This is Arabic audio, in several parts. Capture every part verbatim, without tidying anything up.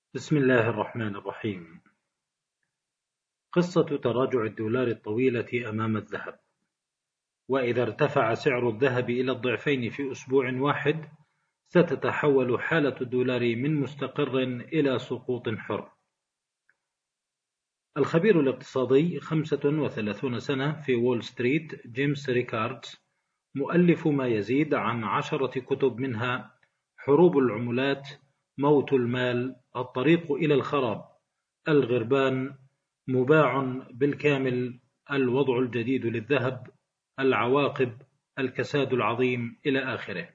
بسم الله الرحمن الرحيم. قصة تراجع الدولار الطويلة أمام الذهب. وإذا ارتفع سعر الذهب إلى الضعفين في أسبوع واحد، ستتحول حالة الدولار من مستقر إلى سقوط حر. الخبير الاقتصادي خمسة وثلاثون سنة في وول ستريت جيمس ريكاردز، مؤلف ما يزيد عن عشرة كتب منها حروب العملات، موت المال، الطريق إلى الخراب، الغربان، مباع بالكامل، الوضع الجديد للذهب، العواقب، الكساد العظيم، إلى آخره.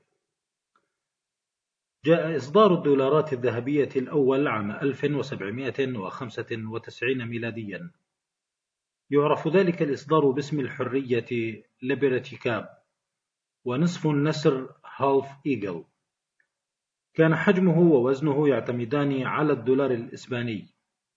جاء إصدار الدولارات الذهبية الأول عام ألف وسبعمائة وخمسة وتسعين ميلاديا. يعرف ذلك الإصدار باسم الحرية Liberty Cap، ونصف النسر Half Eagle. كان حجمه ووزنه يعتمدان على الدولار الإسباني.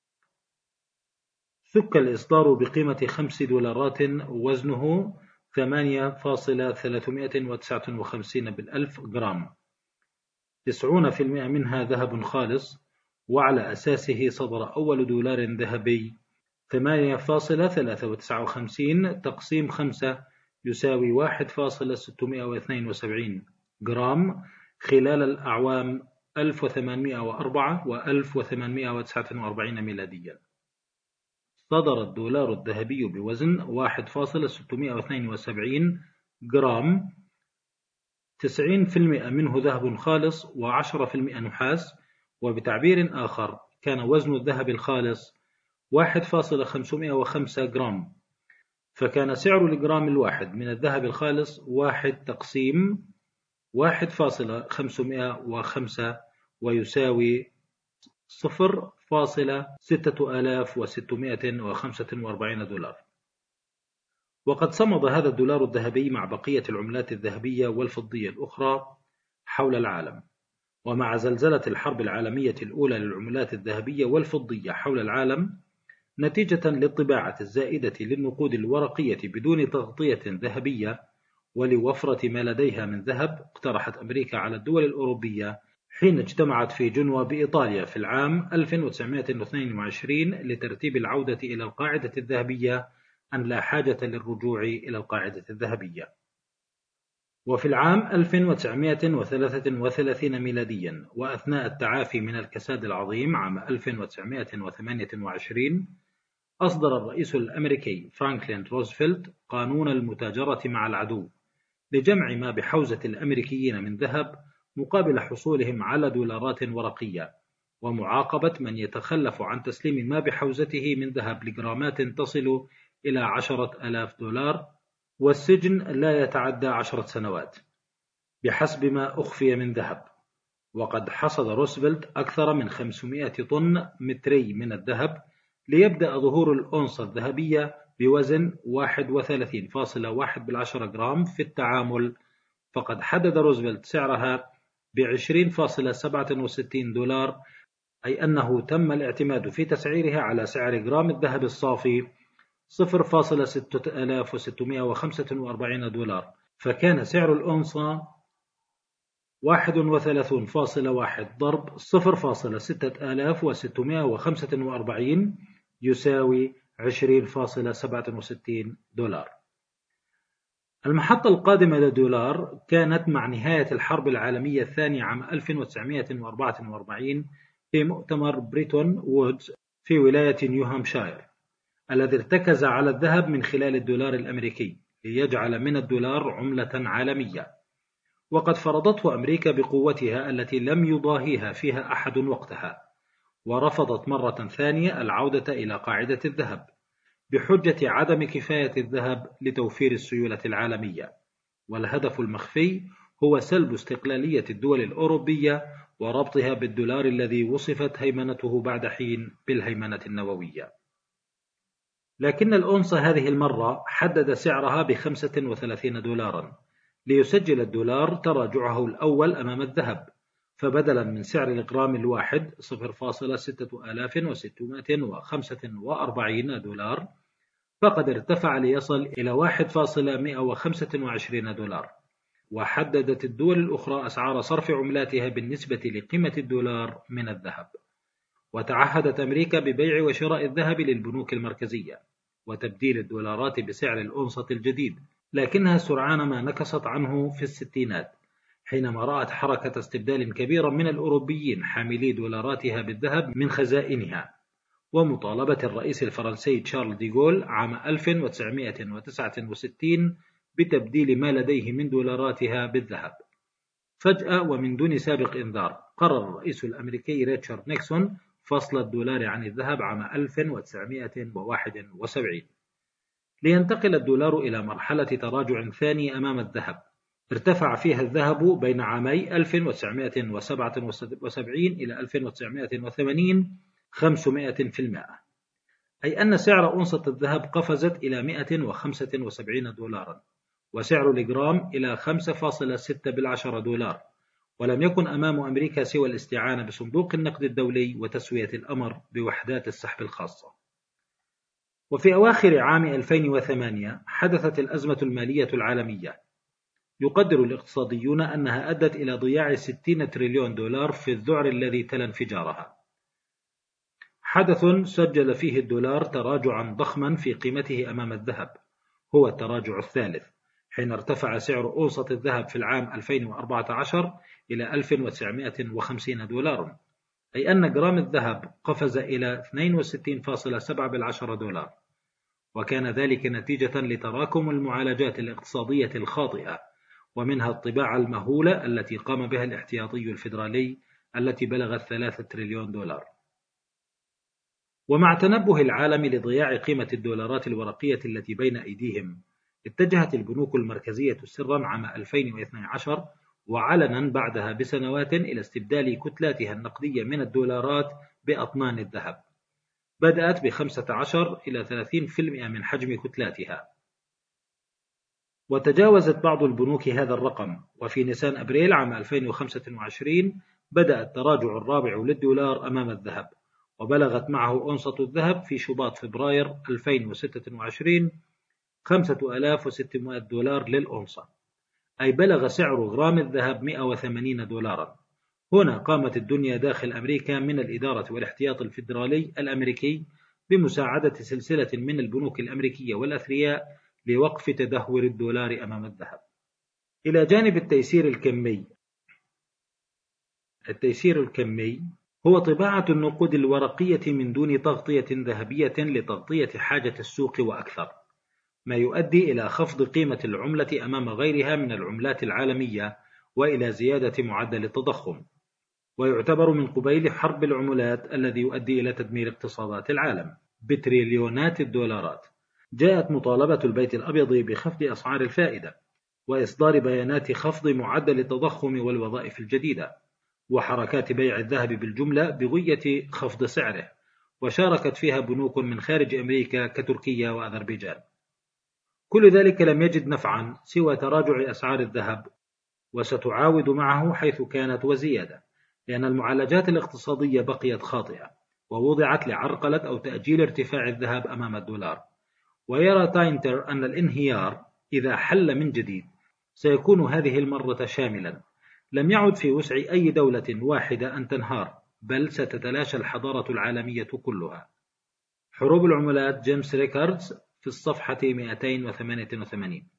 ثُك الإصدار بقيمة خمس دولارات وزنه ثمانية فاصلة ثلاثمائة وتسعة وخمسين بالألف جرام، تسعون في المئة منها ذهب خالص، وعلى أساسه صدر أول دولار ذهبي ثمانية فاصلة ثلاثة وتسعة وخمسين تقسيم خمسة يساوي واحد فاصلة ستمائة واثنين وسبعين جرام خلال الأعوام ألف وثمانمائة وأربعة و ألف وثمانمائة وتسعة وأربعين ميلاديا. صدر الدولار الذهبي بوزن واحد فاصلة ستمائة واثنين وسبعين جرام، تسعين في المئة منه ذهب خالص وعشرة في المئة نحاس. وبتعبير آخر، كان وزن الذهب الخالص واحد فاصلة خمسمائة وخمسة جرام، فكان سعر الجرام الواحد من الذهب الخالص واحد تقسيم واحد فاصلة خمسمائة وخمسة ويساوي صفر فاصلة ستة آلاف وستمائة وخمسة وأربعين دولار. وقد صمد هذا الدولار الذهبي مع بقية العملات الذهبية والفضية الأخرى حول العالم. ومع زلزلة الحرب العالمية الأولى للعملات الذهبية والفضية حول العالم نتيجة للطباعة الزائدة للنقود الورقية بدون تغطية ذهبية، ولوفرة ما لديها من ذهب، اقترحت أمريكا على الدول الأوروبية حين اجتمعت في جنوة بإيطاليا في العام ألف وتسعمائة واثنين وعشرين لترتيب العودة إلى القاعدة الذهبية أن لا حاجة للرجوع إلى القاعدة الذهبية. وفي العام ألف وتسعمائة وثلاثة وثلاثين ميلاديا، وأثناء التعافي من الكساد العظيم عام ألف وتسعمائة وثمانية وعشرين، أصدر الرئيس الأمريكي فرانكلين روزفلت قانون المتاجرة مع العدو لجمع ما بحوزة الأمريكيين من ذهب مقابل حصولهم على دولارات ورقية، ومعاقبة من يتخلف عن تسليم ما بحوزته من ذهب لجرامات تصل إلى عشرة آلاف دولار، والسجن لا يتعدى عشرة سنوات بحسب ما أخفي من ذهب. وقد حصد روزفلت أكثر من خمسمائة طن متري من الذهب ليبدأ ظهور الأونصة الذهبية بوزن واحد وثلاثين فاصلة واحد بالعشرة جرام في التعامل. فقد حدد روزفلت سعرها بعشرين فاصلة سبعة وستين دولار، أي أنه تم الاعتماد في تسعيرها على سعر جرام الذهب الصافي صفر فاصلة ستة آلاف وستمائة وخمسة وأربعين دولار، فكان سعر الأونصة واحد وثلاثين فاصلة واحد ضرب صفر فاصلة ستة آلاف وستمائة وخمسة وأربعين يساوي عشرين فاصلة سبعة وستين دولار. المحطة القادمة للدولار كانت مع نهاية الحرب العالمية الثانية عام ألف وتسعمائة وأربعة وأربعين في مؤتمر بريتون وودز في ولاية نيو هامشاير، الذي ارتكز على الذهب من خلال الدولار الأمريكي ليجعل من الدولار عملة عالمية. وقد فرضته أمريكا بقوتها التي لم يضاهيها فيها أحد وقتها، ورفضت مرة ثانية العودة إلى قاعدة الذهب بحجة عدم كفاية الذهب لتوفير السيولة العالمية. والهدف المخفي هو سلب استقلالية الدول الأوروبية وربطها بالدولار الذي وصفت هيمنته بعد حين بالهيمنة النووية. لكن الأونصة هذه المرة حدد سعرها بخمسة وثلاثين دولارا ليسجل الدولار تراجعه الأول أمام الذهب، فبدلا من سعر الجرام الواحد صفر فاصلة ستة آلاف وستمائة وخمسة وأربعين دولار، فقد ارتفع ليصل إلى واحد فاصلة مئة وخمسة وعشرين دولار. وحددت الدول الأخرى أسعار صرف عملاتها بالنسبة لقيمة الدولار من الذهب. وتعهدت أمريكا ببيع وشراء الذهب للبنوك المركزية وتبديل الدولارات بسعر الأونصة الجديد، لكنها سرعان ما نكصت عنه في الستينات حينما رأت حركة استبدال كبيرا من الأوروبيين حاملي دولاراتها بالذهب من خزائنها، ومطالبة الرئيس الفرنسي تشارل ديغول عام ألف وتسعمائة وتسعة وستين بتبديل ما لديه من دولاراتها بالذهب. فجأة ومن دون سابق إنذار قرر الرئيس الأمريكي ريتشارد نيكسون فصل الدولار عن الذهب عام ألف وتسعمائة وواحد وسبعين لينتقل الدولار إلى مرحلة تراجع ثاني أمام الذهب، ارتفع فيها الذهب بين عامي ألف وتسعمائة وسبعة وسبعين إلى ألف وتسعمائة وثمانين خمسمائة بالمئة، أي أن سعر أونصة الذهب قفزت إلى مائة وخمسة وسبعين دولارا، وسعر الجرام إلى خمسة فاصلة ستة بالعشرة دولار، ولم يكن أمام أمريكا سوى الاستعانة بصندوق النقد الدولي وتسوية الأمر بوحدات السحب الخاصة. وفي أواخر عام ألفين وثمانية حدثت الأزمة المالية العالمية، يقدر الاقتصاديون أنها أدت إلى ضياع ستين تريليون دولار في الذعر الذي تلا انفجارها. حدث سجل فيه الدولار تراجعا ضخما في قيمته أمام الذهب، هو التراجع الثالث، حين ارتفع سعر أونصة الذهب في العام ألفين وأربعة عشر إلى ألف وتسعمائة وخمسين دولارا، أي أن جرام الذهب قفز إلى اثنين وستين فاصلة سبعة بالعشرة دولار، وكان ذلك نتيجة لتراكم المعالجات الاقتصادية الخاطئة، ومنها الطباعة المهولة التي قام بها الاحتياطي الفيدرالي التي بلغت ثلاثة تريليون دولار. ومع تنبه العالم لضياع قيمة الدولارات الورقية التي بين أيديهم، اتجهت البنوك المركزية سرا عام ألفين واثني عشر وعلنا بعدها بسنوات إلى استبدال كتلاتها النقدية من الدولارات بأطنان الذهب، بدأت بخمسة عشر إلى ثلاثين بالمئة من حجم كتلاتها، وتجاوزت بعض البنوك هذا الرقم، وفي نيسان أبريل عام ألفين وخمسة وعشرين بدأ التراجع الرابع للدولار أمام الذهب، وبلغت معه أونصة الذهب في شباط فبراير ألفين وستة وعشرين خمسة آلاف وستمائة دولار للأونصة، أي بلغ سعر غرام الذهب مائة وثمانين دولارا. هنا قامت الدنيا داخل أمريكا من الإدارة والاحتياط الفيدرالي الأمريكي بمساعدة سلسلة من البنوك الأمريكية والأثرياء لوقف تدهور الدولار أمام الذهب. إلى جانب التيسير الكمي، التيسير الكمي هو طباعة النقود الورقية من دون تغطية ذهبية لتغطية حاجة السوق وأكثر، ما يؤدي إلى خفض قيمة العملة أمام غيرها من العملات العالمية وإلى زيادة معدل التضخم، ويعتبر من قبيل حرب العملات الذي يؤدي إلى تدمير اقتصادات العالم بتريليونات الدولارات. جاءت مطالبة البيت الأبيض بخفض أسعار الفائدة وإصدار بيانات خفض معدل التضخم والوظائف الجديدة، وحركات بيع الذهب بالجملة بغية خفض سعره، وشاركت فيها بنوك من خارج أمريكا كتركيا وأذربيجان. كل ذلك لم يجد نفعا سوى تراجع أسعار الذهب، وستعاود معه حيث كانت وزيادة، لأن المعالجات الاقتصادية بقيت خاطئة ووضعت لعرقلة أو تأجيل ارتفاع الذهب أمام الدولار. ويرى تاينتر أن الانهيار إذا حل من جديد سيكون هذه المرة شاملا، لم يعد في وسع أي دولة واحدة أن تنهار، بل ستتلاشى الحضارة العالمية كلها. حروب العملات جيمس ريكاردز في الصفحة مئتين وثمانية وثمانين.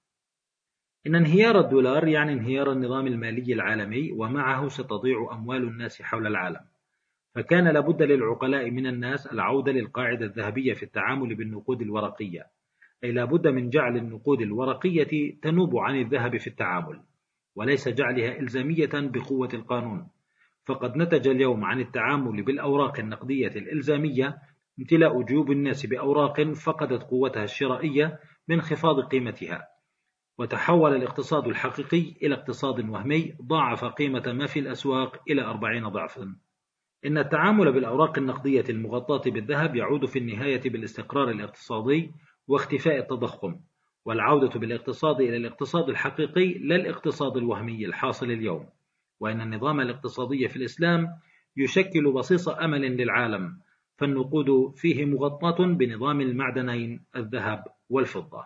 إن انهيار الدولار يعني انهيار النظام المالي العالمي، ومعه ستضيع أموال الناس حول العالم، فكان لابد للعقلاء من الناس العودة للقاعدة الذهبية في التعامل بالنقود الورقية، أي لابد من جعل النقود الورقية تنوب عن الذهب في التعامل، وليس جعلها إلزامية بقوة القانون. فقد نتج اليوم عن التعامل بالأوراق النقدية الإلزامية امتلاء جيوب الناس بأوراق فقدت قوتها الشرائية بانخفاض قيمتها، وتحول الاقتصاد الحقيقي إلى اقتصاد وهمي ضاعف قيمة ما في الأسواق إلى أربعين ضعفا. إن التعامل بالأوراق النقدية المغطاة بالذهب يعود في النهاية بالاستقرار الاقتصادي واختفاء التضخم، والعودة بالاقتصاد إلى الاقتصاد الحقيقي لا الاقتصاد الوهمي الحاصل اليوم. وإن النظام الاقتصادي في الإسلام يشكل بصيص أمل للعالم، فالنقود فيه مغطاة بنظام المعدنين الذهب والفضة.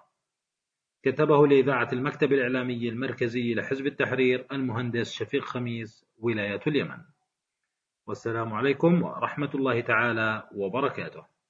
كتبه لإذاعة المكتب الإعلامي المركزي لحزب التحرير المهندس شفيق خميس، ولاية اليمن. والسلام عليكم ورحمة الله تعالى وبركاته.